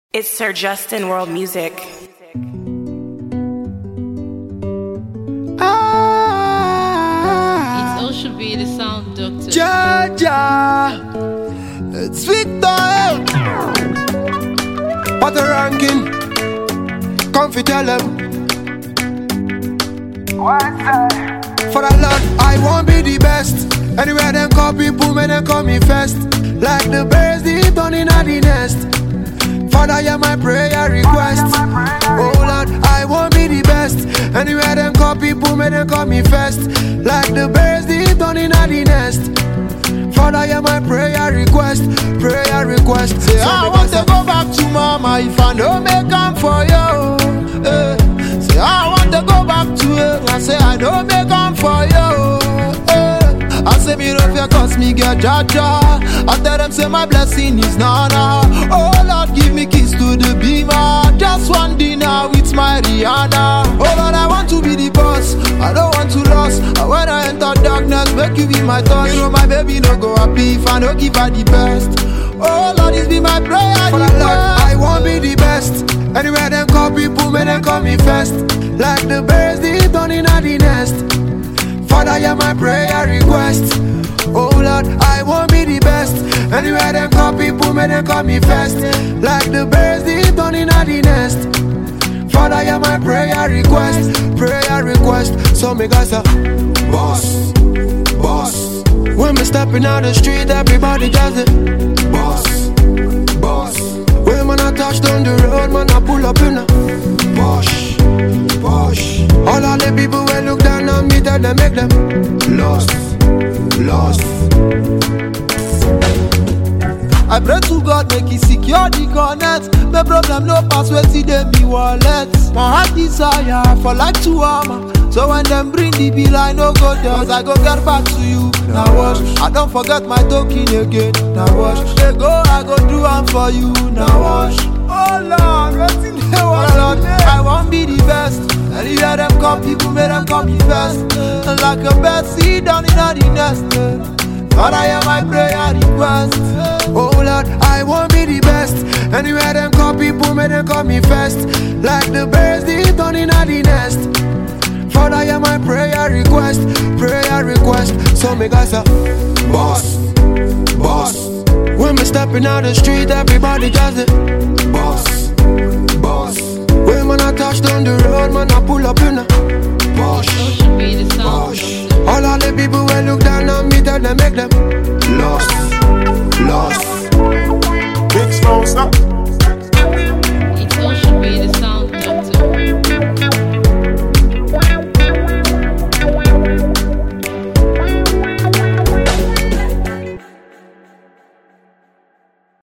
It's Sir Justin World Music. It's Ocean V, the sound doctor. Jaja, it's Victor. What a ranking. Come fi tell them. For the Lord, I won't be the best. Anywhere them call people, may them call me first. Like the birds, they turn in at the nest. Father, hear my prayer request. Oh Lord, I won't be the best. Anywhere them call people, may them call me first. Like the birds, they turn in at the nest. Father, hear my prayer request. Prayer request. Say, I want to go back to mama if I don't make am for you. Say, I want to go back to her. I say, I don't make am for you. I say me no fear cause me get jaja. I tell them say my blessing is nana. Oh Lord, give me keys to the beamer. Just one dinner with my Rihanna. Oh Lord, I want to be the boss. I don't want to lose. When I enter darkness, make you be my touch. You know my baby no go happy if I no give her the best. Oh Lord, this be my prayer. For the Lord, I won't be the best. Anywhere them call people, may them call me first. Like the birds, they turn in at the nest. Father, hear my prayer request. Oh Lord, I won't be the best. Anywhere them call people, may them call me first. Like the birds, they turn in at the nest. Father, hear my prayer request. Prayer request. So me guys say, boss, boss. When me stepping out the street, everybody does it. Boss, boss. When man I touch down the road, man I pull up in a Bosh, bosh. All of the people will look down on me, tell them make them lost, lost. I pray to God make it secure the connect. The problem no pass where see them me wallet. My heart desire for like to armor. So when them bring the bill I no go there. Cause I go get back to you. Now wash, I don't forget my token again. Now wash, they go I go do am for you. Now wash. Oh Lord, what's in the world? I won't be the best. And you hear them come, people make them come the best. And like a bird, see down in the nest. But I hear my prayer request. Oh Lord, I won't be the best. Anywhere them call people, make them call me first. Like the birds, they turn in at the nest. Father, hear my prayer request. Prayer request. So me guys say, boss, boss. When me stepping out the street, everybody does it.